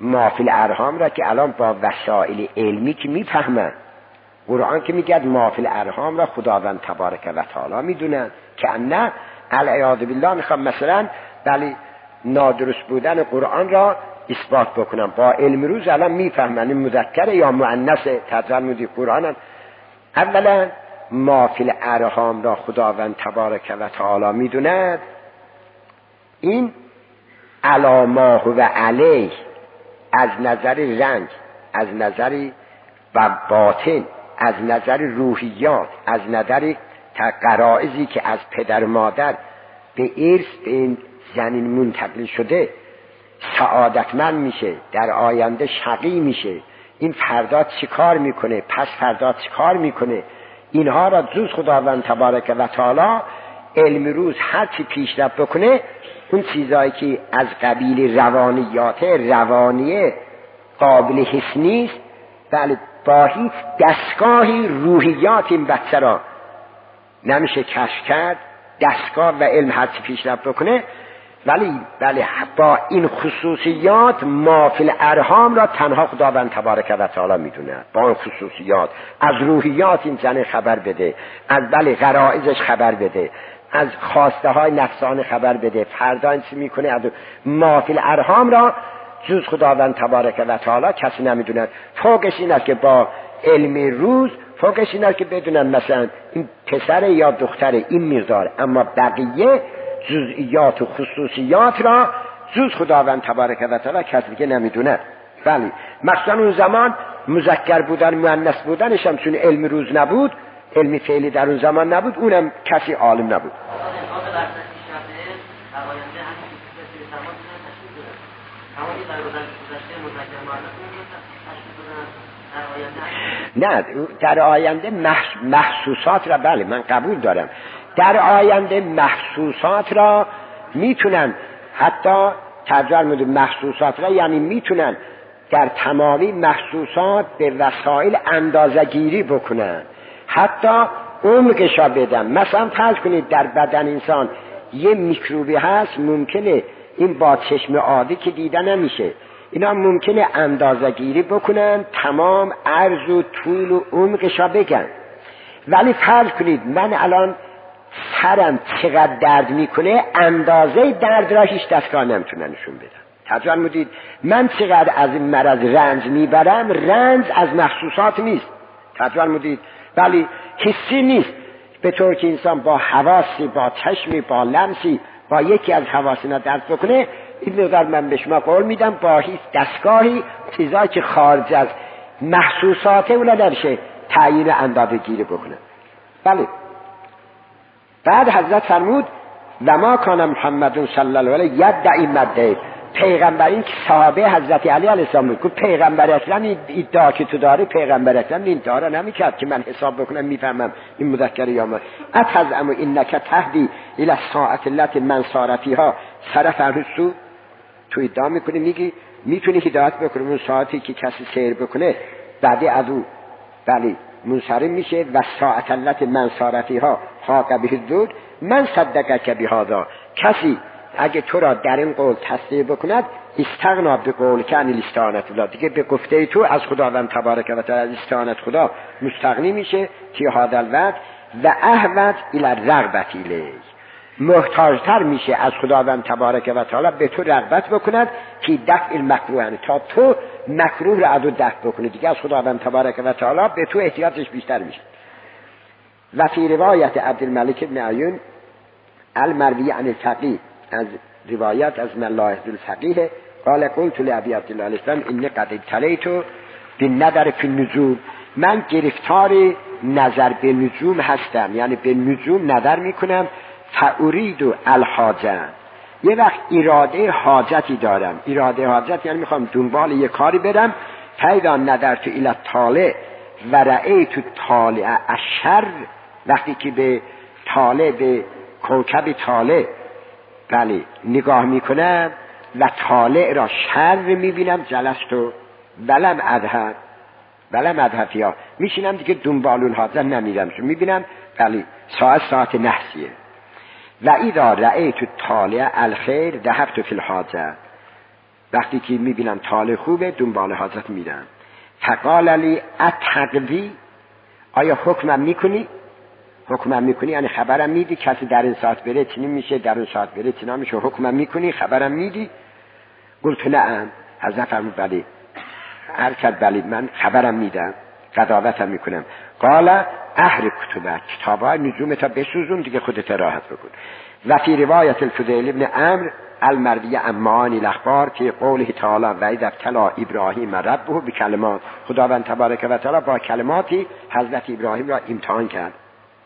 ما فی الارحام را که الان با وسایل علمی که میفهمن، قرآن که میگه ما فی الارحام را خداوند تبارک و تعالی میدونن، که نه العیاذ بالله میخوام مثلا ولی نادرست بودن قرآن را اثبات بکنم. با علم روز الان میفهمن این مذکر یا مؤنث تجرد قرآن. اولا ما فی الارحام را خداوند تبارک و تعالی میدوند، این علاماه و علیه از نظر رنج، از نظر باطن، از نظر روحیات، از نظر قرائزی که از پدر مادر به ارث به این زنین منتقل شده سعادتمند میشه، در آینده شقی میشه، این فردا چی کار میکنه، پس فردا چی کار میکنه، اینها را جز خداوند تبارک و تعالی علم روز هر چی پیشرفت بکنه، اون چیزایی که از قبیل روانیات روانیه قابل حس نیست، بله با هیچ دستگاهی روحیات این بچه را نمیشه کشف کرد، دستگاه و علم هر چی پیشرفت بکنه، ولی بله با این خصوصیات ما فی الارحام را تنها خداوند تبارک و تعالی میدونه. با این خصوصیات از روحیات این زن خبر بده، از بله غرائزش خبر بده، از خواسته های نفسانه خبر بده، فردا این چی میکنه، از ما فی الارحام را جز خداوند تبارک و تعالی کسی نمیدونه. فوقش این است که با علم روز فوقش این است که بدونن مثلا این پسر یا دختر این مقدار، اما بقیه جزئیات و خصوصیات را جز خداوند تبارک و تعالی کسی که نمیدونه. ولی مثلا اون زمان مذکر بودن مؤنث بودنش هم چون علم روز نبود، علم فعلی در اون زمان نبود، اونم کسی عالم نبود. نه در آینده محسوسات را بله من قبول دارم، در آینده محسوسات را میتونن حتی ترجمه میده محسوسات را یعنی میتونن در تمامی محسوسات به وسایل اندازه گیری بکنن، حتی عمقشا بدن. مثلا فرض کنید در بدن انسان یه میکروبی هست، ممکنه این با چشم عادی که دیده نمیشه، اینا ممکنه اندازه گیری بکنن، تمام عرض و طول و عمقشا بگن. ولی فرض کنید من الان سرم چقدر درد میکنه، اندازه درد را هیچ دستگاه نمیتونن نشون بدن. تجربه میدید من چقدر از این مرض رنج میبرم، رنج از محسوسات نیست، تجربه میدید ولی حسی نیست، به طور که انسان با حواسی، با چشمی، با لمسی، با یکی از حواسینا درد بکنه، این مقدار من به شما قول میدم با هیچ دستگاهی چیزایی که خارج از محسوساته اونا نمیشه تعیین اندازه گیری بکنه. بله بعد حضرت فرمود و ما کان محمد صلی الله علیه یدعی مده، پیغمبر این که صحابه حضرت علی علیه السلام بود، گفت پیغمبر اصلا این ادعا که تو داری، پیغمبر اصلا این ادعا را نمیکرد که من حساب بکنم میفهمم این مذکر یا مؤنث. اتزعم انک تهدی الی الساعه التي من صار فیها صرف الرسول، تو ادعا میکنی میگی میتونی هدایت بکنی اون ساعتی که کسی سیر بکنه بعد از او بله منصرف میشه، و ساعت التي من صار فیها حاق به الذل من صدقک بهذا، کسی اگه تو را در این قول تصدیق بکند استغنا به قول که ان الاستعانت الله، دیگه به گفته تو از خداوند تبارک و تعالی استعانت خدا مستغنی میشه که هذا الوقت و احوج الی الرغبت الیه، محتاجتر میشه از خداوند تبارک و تعالی به تو رغبت بکند که دفع المکروه، تا تو مکروه را از او دفع بکنی، دیگه از خداوند تبارک و تعالی به تو احتیاجش بیشتر میشه. و فی روایت عبدالملک بن عیون المروی عن الفقیه، از روایت از من لا یحضر الفقیه قال قلت لابی عبدالله الاسلام انی قد ابتلیت بالنظر فی النجوم، من گرفتار نظر به نجوم هستم، یعنی به نجوم نظر میکنم، فارید الحاجه، یه وقت اراده حاجتی دارم، اراده حاجت یعنی میخوام دنبال یه کاری برم، فاذا نظرت الی الطالع و رأیت طالع الشر، وقتی که به طالع به کوکب طالع بله نگاه میکنم و طالع را شر میبینم، جلستو ولم اذهب ولم اذهب یا میشینم دیگه دنبال اون حاجت نمیرم، میبینم بله ساعت ساعت نحسیه. و اذا رأیت طالع الخیر ذهبت فی الحاجه، وقتی که میبینم طالع خوبه دنبال حضرت میرم. فقال علی اتقوی، آیا حکمم میکنی؟ حکمم میکنی یعنی خبرم میدی کسی در این ساعت بره چنین میشه، در اون ساعت بره چنین میشه، حکمم میکنی، خبرم میدی؟ گفت نعم. حضرت فرمود بله. هر کرد بله من خبرم میدم، قضاوتم میکنم. قال اهر کتبه، کتابای نجوم تا بسوزون دیگه خودت راحت بکن. و فی روایت الفضیل ابن عمرو المرویه امانی الاخبار که قوله تعالی و اذا ابتلی ابراهیم ربه بکلمات، خداوند تبارک و تعالی با کلماتی حضرت ابراهیم را امتحان کرد.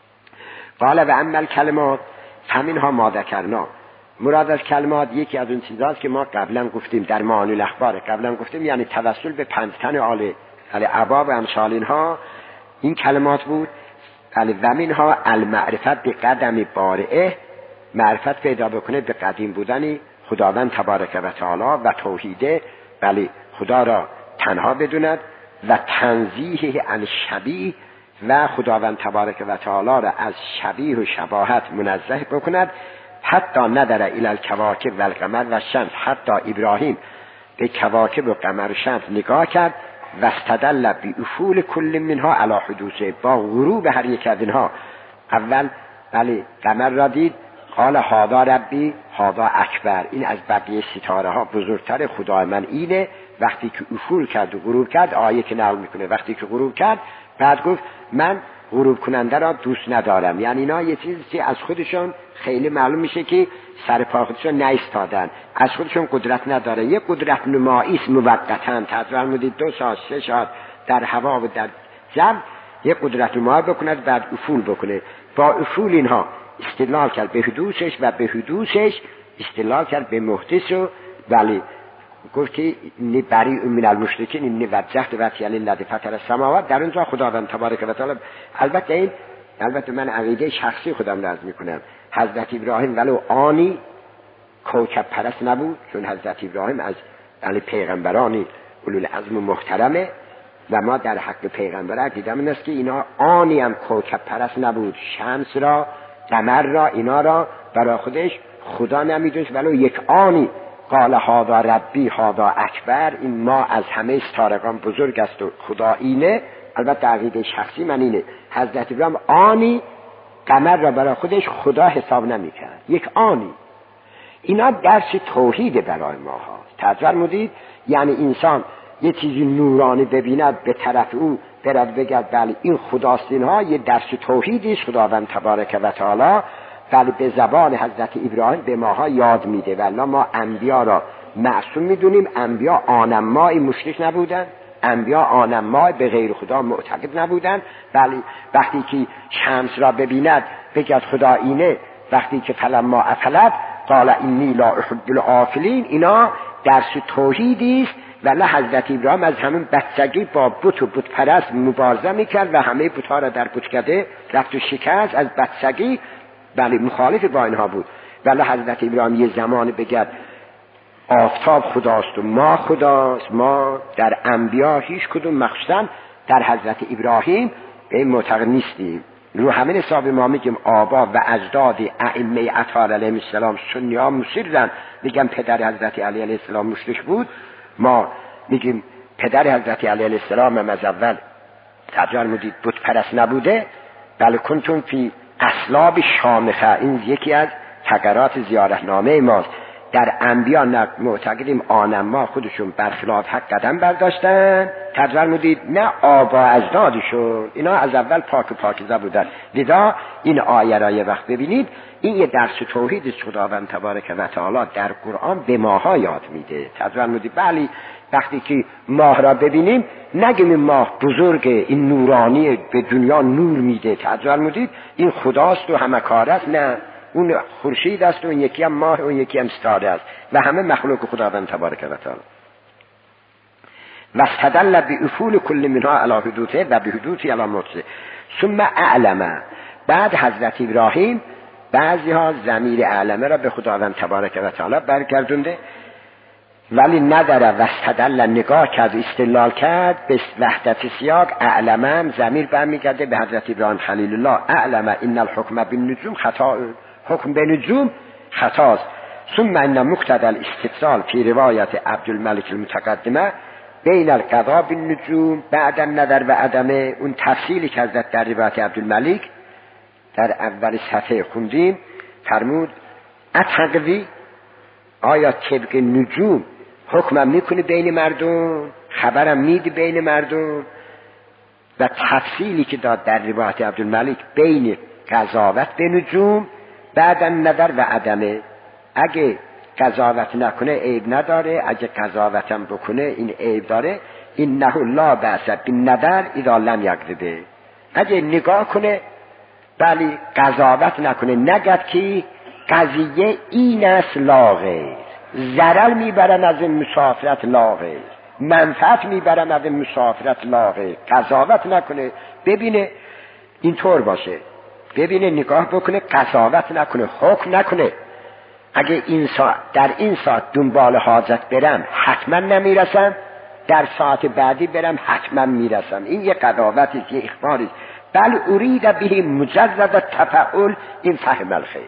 قال و اما الکلمات فمنها ما ذکرنا، مراد از کلمات یکی از اون چیزاست که ما قبلا گفتیم در معانی الاخبار، قبلا گفتیم یعنی توسل به پنجتن آل عبا و امثال اینها این کلمات بود. ولی و منها المعرفت به قدم بارئه، معرفت پیدا بکنه به قدیم بودن خداوند تبارک و تعالی و توحیده، ولی خدا را تنها بدوند و تنزیه عن شبیه و خداوند تبارک و تعالی را از شبیه و شباهت منزه بکند. حتی ندر الی الکواکب و القمر و شمس، حتی ابراهیم به کواکب و قمر و شمس نگاه کرد و استدل بافول کل منها علی حدوثه، با غروب هر یک از اینها اول ولی قمر را دید، قال هذا ربی هذا اکبر، این از بقیه ستاره ها بزرگتر، خدای من اینه. وقتی که افول کرد و غروب کرد آیه که نقل میکنه وقتی که غروب کرد بعد گفت من غروب کننده را دوست ندارم، یعنی اینا یه چیزی که از خودشون خیلی معلوم میشه که سر پا خودشون نایستادن، از خودشون قدرت نداره، یه قدرت نمایی است موقتا، تصور میدید دو ساعت سه ساعت در هوا و در جو یه قدرت نمایی بکند بعد افول بکنه. با افول اینها استدلال کرد به حدوثش و به حدوثش استدلال کرد به محدث و ولی گفت که نی بری من المشرکین نی وجهت و علی الذی فطر السماوات، در اونجا خداوند تبارک و تعالی. البته این البته من عقیده شخصی خودم را عرض میکنم، حضرت ابراهیم ولو آنی کوکب پرست نبود، چون حضرت ابراهیم از علی پیغمبرانی اولوالعزم محترمه و ما در حق پیغمبر دیدم این است که اینا آنی هم کوکب پرست نبود، شمس را قمر را اینا را برای خودش خدا نمیدونست ولو یک آنی. قال هذا ربی هذا اکبر، این ما از همه ستارگان بزرگ است و خدا اینه. البته عقیده شخصی من اینه حضرت ابراهیم آنی قمر را برای خودش خدا حساب نمیکرد، یک آنی. اینا درس توحید برای ما هاست. تصور مدید یعنی انسان یه چیزی نورانی ببیند به طرف او برد بگد بله این خداست، اینها یه درس توحیدی است خداوند تبارک و تعالی بله به زبان حضرت ابراهیم به ماها یاد میده. والله ما انبیا را معصوم میدونیم، انبیا آنمای مشرک نبودن، انبیا آنمای به غیر خدا معتقد نبودن. ولی وقتی که شمس را ببیند بگد خدا اینه، وقتی که فلما افلت قال انی لا احب الافلین، اینا درس توحیدی است. ولی حضرت ابراهیم از همون بچگی با بت و بت پرست مبارزه میکرد و همه بت‌ها را در بتکده رفت و شکست، از بچگی بله مخالف با اینها بود. ولی حضرت ابراهیم یه زمان بگد آفتاب خداست و ما خداست، ما در انبیا هیچ کدوم مخصوصا در حضرت ابراهیم به این معتقد نیستیم. رو همین حساب ما میگیم آبا و اجداد ائمه اطهار علیهم السلام سنی ها مصرن میگم پدر حضرت علی علیه السلام مشرک بود، ما میگیم پدر حضرت علی علیه السلام هم از اول تبجار مدید بت پرست نبوده. بله کنتون فی اصلاب شامخه، این یکی از فقرات زیارتنامه ماست. در انبیا معتقدیم آنما خودشون برخلاف حق قدم برداشتن، تبذر مدید نه آبا اجدادشون، اینا از اول پاک و پاکیزه بودن. لذا این آیه را یه وقت ببینید، این یه درس توحید است خداوند تبارک و تعالی در قرآن به ماها یاد میده. تبذر مدید بلی وقتی که ماه را ببینیم نگیم این ماه بزرگه، این نورانی به دنیا نور میده، تبذر مدید این خداست و همه کار است، نه اون خورشید است و اون یکی هم ماه و اون یکی هم ستاره است و همه مخلوق خداوند تبارک و تعالی. و استدل بافول کل منها علی حدوثه و بحدوثی علی مدته. ثم اعلم، بعد حضرت ابراهیم بعضی ها ضمیر اعلمه را به خداوند تبارک و تعالی برگردونده، ولی نداره و استدل نگاه کرد استدلال کرد به وحدت سیاق. اعلمم ضمیر برمیگرده به حضرت ابراهیم خلیل الله. اعلم ان الحکم بالنجوم خطا، حکم به نجوم خطاست. ثم ان مقتضى الاستفصال فی روایت عبدالملک المتقدمه بین القضاء بالنجوم بعد النظر و عدمه، اون تفصیلی که حضرت در روایت عبدالملک در اول صفحه خوندیم فرمود اتقوی، آیا طبق نجوم حکمم میکنه بین مردم، خبرم میده بین مردم؟ و تفصیلی که داد در روایت عبدالملک بین قضاوت به نجوم بعد النظر و عدمه، اگه قضاوت نکنه عیب نداره، اگه قضاوتم بکنه این عیب داره. انه لا بأس بالنظر اذا لم یکذب، اگه نگاه کنه ولی قضاوت نکنه، نگد که قضیه این است لا غیر، ضرر میبرم از این مسافرت لا غیر، منفعت میبرم از این مسافرت لا غیر، قضاوت نکنه، ببینه اینطور باشه، ببینه نگاه بکنه، قضاوت نکنه، حکم نکنه. اگه این ساعت در این ساعت دنبال حاجت برم حتما نمیرسم، در ساعت بعدی برم حتما میرسم، این یه قضاوتی، یه اخباری. بل ارید به مجرد تفعل این فهم الخیر،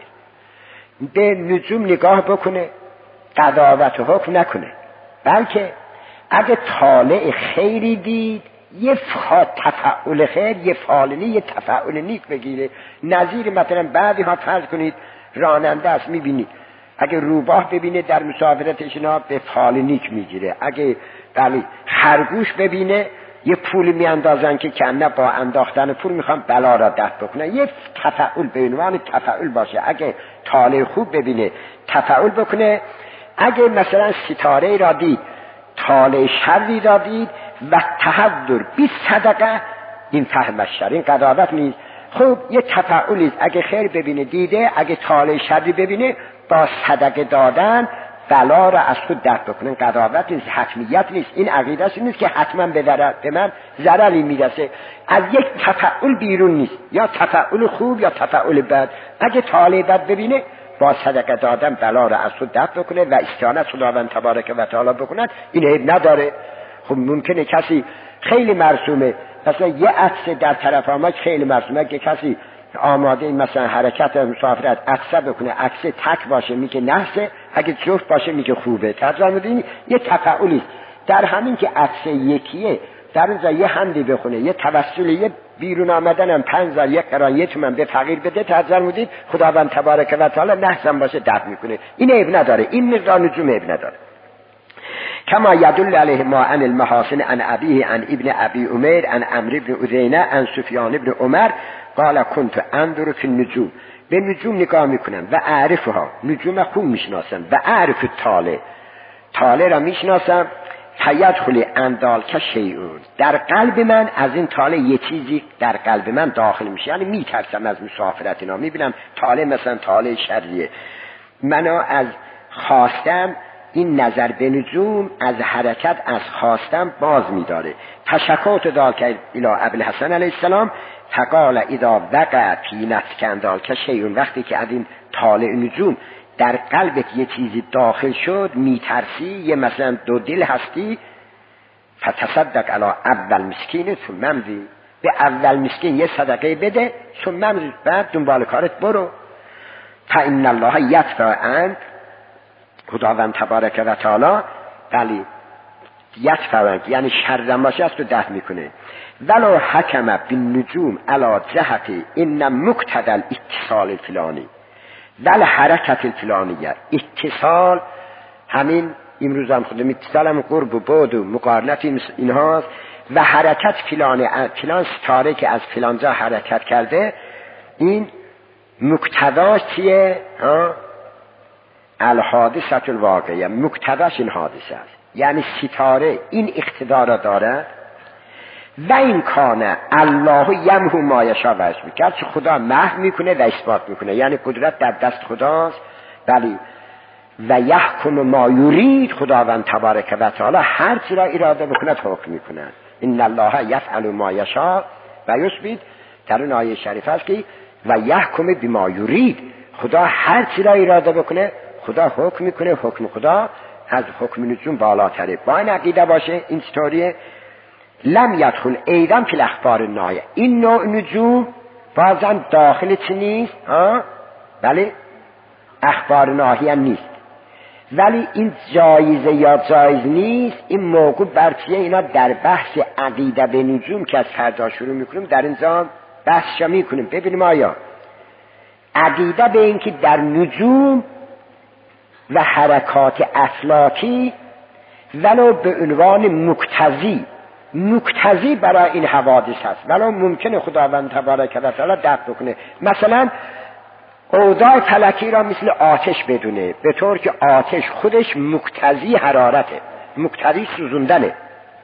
به نجوم نگاه بکنه، قضاوت و حکم نکنه، بلکه اگه طالع خیری دید یه تفعل خیر، یه فالنی، یه تفعل نیک بگیره. نظیر مثلا بعدی ها فرض کنید راننده است، میبینید اگه روباه ببینه در مسافرتش اینا به فال نیک میگیره، اگه بله خرگوش ببینه یه پول میاندازن که کنه با انداختن پول میخوان بلا را دفع بکنن، یه تفعل به عنوان تفعل باشه. اگه طالع خوب ببینه تفعل بکنه، اگه مثلا ستاره را دید طالع شری را دید و تحضر بی صدقه، این فهم الشر، این قضاوت نیست. خب یه تفعلیست، اگه خیر ببینه دیده، اگه طالع شری ببینه با صدقه دادن بلا را از خود دفع بکنن. قضاوت نیست، حتمیت نیست، این عقیده‌اش نیست که حتما به ضرر به من ضرری میرسه، از یک تفعل بیرون نیست، یا تفعل خوب یا تفعل بد. اگه طالع بد ببینه با صدقه دادن بلا را از خود دفع بکنه و استعانت خداوند تبارک و تعالی بکنن، این عیب نداره. خب ممکنه کسی خیلی مرسومه، مثلا یه عکس در طرف آمد خیلی مرسومه، که کسی آماده مثلا حرکت مسافرت عکس بکنه، عکس تک باشه میگه نحسه، اگه جفت باشه میگه خوبه. ترجمه میدین یه تفعولی در همین که عکس یکیه، در اونجا یه حمدی بخونه، یه توسل، یه بیرون آمدن هم پنج هزار یک قران یه تومن به فقیر بده، ترجمه میدین خداوند تبارک و تعالی نحسم باشه دفع میکنه، این عیب نداره، این مقدار نجوم عیب نداره. کما یدل علیه ما عن المحاسن عن ابیه عن ابن ابی عمر عن عمرو بن عزینه عن سفیان بن عمر قال كنت انظر في النجوم، به نجوم نگاه میکنم و اعرفها، نجوم خوب میشناسم، و اعرف طالع، طالع را میشناسم. فیدخل اندال که شیئون، در قلب من از این طالع یه چیزی در قلب من داخل میشه، یعنی میترسم از مسافرت اینا، میبینم طالع مثلا طالع شریه، منو از خواستم این نظر به نجوم از حرکت از خواستم باز میداره. تشکوت دال که الی ابوالحسن علیه السلام فقال اذا وقع فی نفسک اندال که شیئون، وقتی که از این طالع نجوم در قلبت یه چیزی داخل شد، میترسی، یه مثلا دو دل هستی، فتصدق علی اول مسکین ثم امضی، به اول مسکین یه صدقه بده ثم امضی، بعد دنبال کارت برو. فان الله یدفع عنک، خداوند تبارک و تعالی ولی یدفع عنک یعنی شرم باشه از تو دفع میکنه. ولو حکم بالنجوم علی جهت ان مقتضى الاتصال الفلانی ول حرکت الفلانیه، اتصال همین امروز هم خودم اتصال هم قرب و بعد و مقارنت اینهاست، و حرکت فلان فلان ستاره که از فلان جا حرکت کرده، این مقتضاش چیه؟ ها الحادثه الواقعه، مقتضاش این حادثه است، یعنی ستاره این اقتدار داره. و این کانه الله یمحو ما یشاء و یثبت، که خدا محو میکنه و اثبات میکنه، یعنی قدرت در دست خداست. ولی و یحکم ما یرید، خداوند تبارک و تعالی هر چی را اراده بکنه حکم میکنه. ان الله یفعل ما یشاء و یثبت، در اون آیه شریف است که و یحکم بما یرید، خدا هر چی را اراده بکنه خدا حکم میکنه، حکم خدا از حکم نجوم بالاتره. با این عقیده باشه این استوریه. لم یدخل ایدان فی الاخبار الناهیه، این نوع نجوم بازم داخل چی نیست؟ ها بله اخبار ناهیه نیست، ولی این جایزه یا جایز نیست، این موقع برچیه اینا در بحث عقیده به نجوم که از فردا شروع میکنیم در اینجا بحثشا میکنیم. ببینیم آیا عقیده به این که در نجوم و حرکات افلاکی ولو به عنوان مقتضی مقتضی برای این حوادث هست، ولو ممکنه خداوند تبارک و تعالی دفع بکنه. مثلا اوضاع فلکی را مثل آتش بدونه، به طور که آتش خودش مقتضی حرارته، مقتضی سوزوندنه،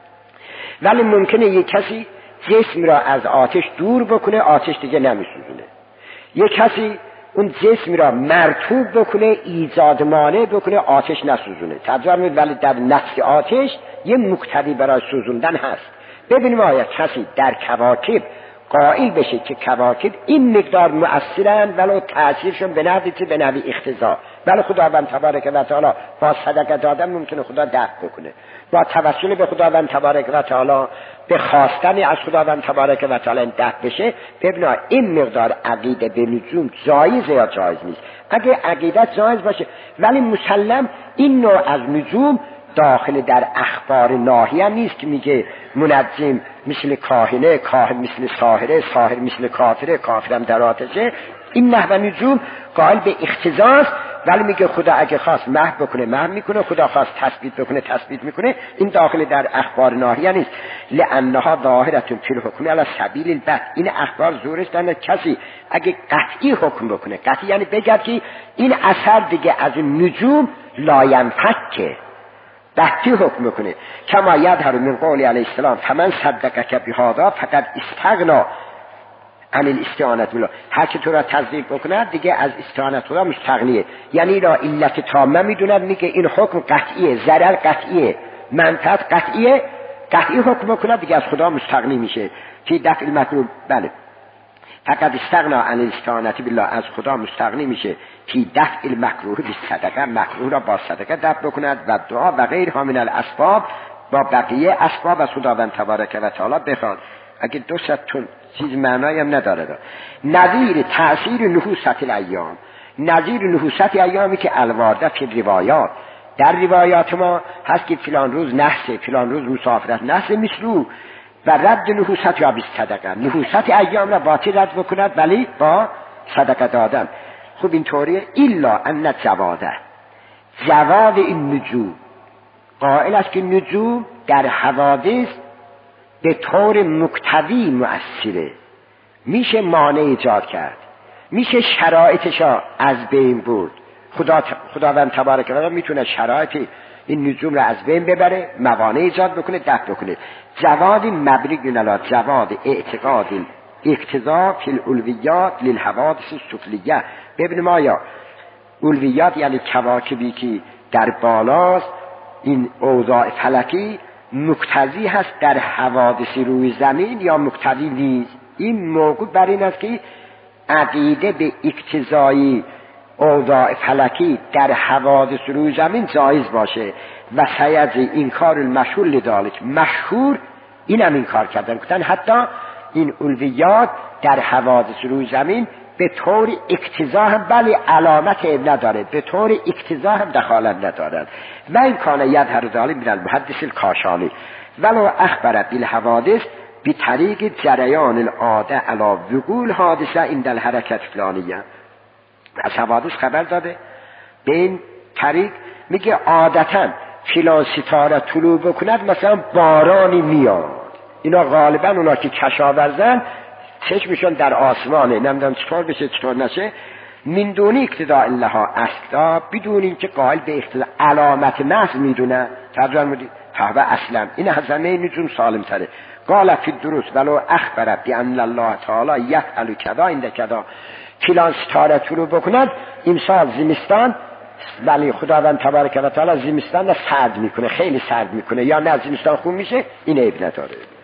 ولی ممکنه یک کسی جسم را از آتش دور بکنه، آتش دیگه نمیسوزونه. یک کسی اون جسم را مرطوب بکنه، ایجاد مانع بکنه، آتش نسوزونه. تجربه ولی در نفس آتش یه مقتضی برای سوزوندن هست. ببینیم آیا کسی در کواکب قائل بشه که کواکب این مقدار مؤثرن ولو تأثیرشون به نحوی که به نحوی اختزا، ولی خداوند تبارک و تعالی با صدقه دادن ممکنه خدا دفع بکنه، با توسل به خداوند تبارک و تعالی به خواستن از خداوند تبارک و تعالی دفع بشه. ببینا این مقدار عقیده به نجوم جایزه یا جایز نیست. اگه عقیده جایز باشه ولی مسلم این نوع از نجوم داخل در اخبار ناهیه نیست که میگه منجم مثل کاهنه، کاهن مثل ساحره، ساحر مثل کافره، کافرم در آتشه. این نحو نجوم قائل به اختزاست، ولی میگه خدا اگه خواست محو بکنه محو میکنه، خدا خواست تثبیت بکنه تثبیت میکنه. این داخل در اخبار ناهیه نیست. لانها ظاهرة فی الحکم علی سبیل البحث. این اخبار زورش در کسی اگه قطعی حکم بکنه، قطعی یعنی بگه که این اثر دیگه از این نجوم لاینفکه، قطعی حکم بکنه. کما یظهر من قول علیه السلام فمن صدقک بهذا فقد استغنا عن الاستعانت بالله. هر که تو را تصدیق بکنه دیگه از استعانت خدا مستغنیه. یعنی را علت تامه میدوند، میگه این حکم قطعیه، ضرر قطعیه، منفعت قطعیه، قطعی حکم بکنه دیگه از خدا مستغنی میشه. فی دفع المکروه، بله فقد استغنا عن الاستعانت بالله، از خدا مستغنی میشه. فی دفع المکروه بالصدقه، مکروه را با صدقه دفع بکند و دعا و غیرها من الاسباب، با بقیه اسباب از خداوند تبارک و تعالی بخوان. اگه دو ستون چیز معنایی هم نداره. نظیر تأثیر نحوست الایام، نظیر نحوست ایامی که الوارده فی روایات، در روایات ما هست که فلان روز نحسه، فلان روز مسافرت نحسه مثلو و رد نحوست یا بی صدقه، نحوست ایام را باطل رد بکند ولی با صدقه دادن. خوب اینطوریه. الا ان جواده، جواد این نجوم قائل است که نجوم در حوادث به طور مقتضی مؤثره، میشه مانع ایجاد کرد، میشه شرایطشا از بین برد. خدا خداوند تبارک و تعالی میتونه شرایط این نجوم را از بین ببره، موانع ایجاد بکنه، دفع بکنه. جواد مبنی علی جواد اعتقاد اقتضا فی الالویات للحوادث السفلیه. ببینیم آیا الویات یعنی کواکبی که در بالاست، این اوضاع فلکی مقتضی هست در حوادث روی زمین یا مقتضی نیست؟ این موضوع بر این است که عقیده به اقتضایی اوضاع فلکی در حوادث روی زمین جایز باشه و سیجی این کار المشهور لذالک، مشهور این هم این کار کردن کردن حتی این الویات در حوادث روی زمین به طور اقتضا هم بلی علامت نداره، به طور اقتضا هم دخالت ندارد. و این کانه یظهر ذلک من المحدث الکاشانی ولو اخبر بالحوادث بطریق جریان العاده علی وقوع حادثه عند الحرکت فلانیه. از حوادث خبر داده به این طریق، میگه عادتا فلان ستاره طلوع بکند مثلا بارانی میاد. اینا غالبا اونا که کشاورزن چشمشون در آسمانه، نمیدونم چطور بشه چطور نشه، من دون اقتضاء الله اسکتا، بدون اینکه قائل به اقتضاء علامت محض میدونه. ترجمه میدید فهو اصلا این از همه نجوم سالم تره. قال فی الدروس ولو اخبر بان الله تعالی یفعل کذا عند کذا، فلان ستاره طلوع بکند امسال زمستان، ولی خداوند تبارک و تعالی زمستان را سرد میکنه، خیلی سرد میکنه، یا نه زمستان خوب میشه، این عیب نداره.